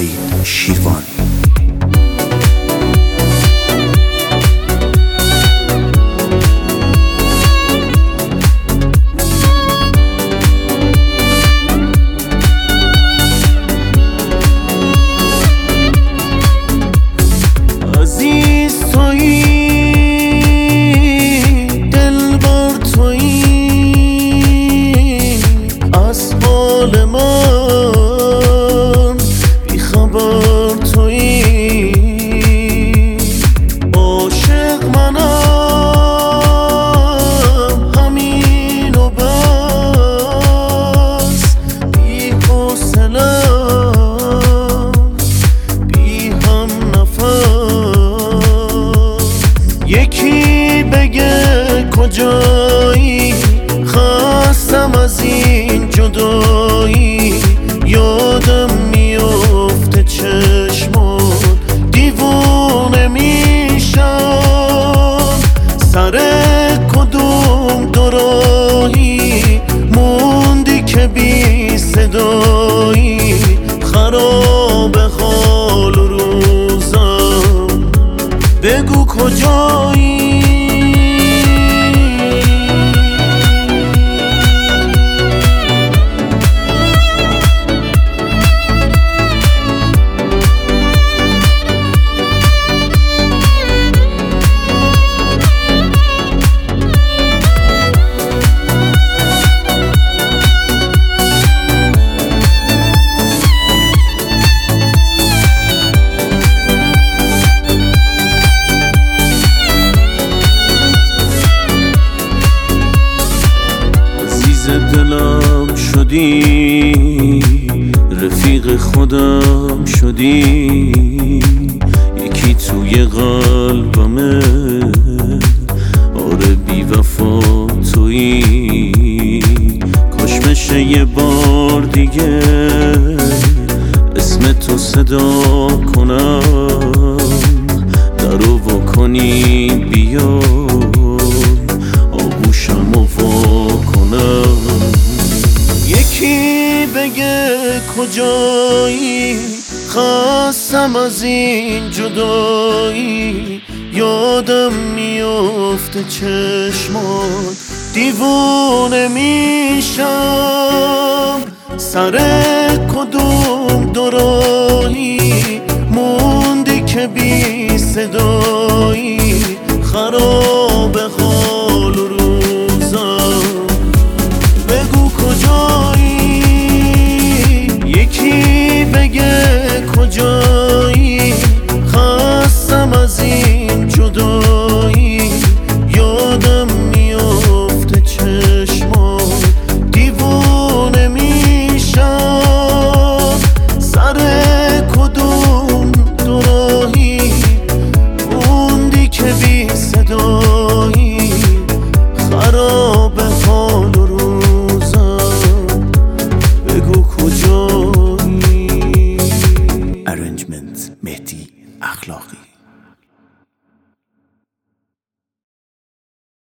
سعید شیروانی. عزیز تویی، دلبر تویی، از حال من بیخبر تویی. عاشق منم همین و بس، بی حوصله‌ام، بی هم نفس. یکی بگه کجایی، خستم از این جدایی. یادم میفته چشمات، دیوونه میشم. سر کدوم دوراهی موندی که بی صدایی. خراب حال و روزم، بگو کجایی. دلم شدی، رفیق خودم شدی. یکی توی قلبمه، آره بی وفا تویی. کاش بشه یه بار دیگه اسم تو صدا کنم، درو واکنی بیا آغوشم و واکنم. یکی بگه کجایی، خستم از این جدایی. یادم میفته چشمات، دیوونه میشم. سر کدوم دوراهی موندی که بی صدا.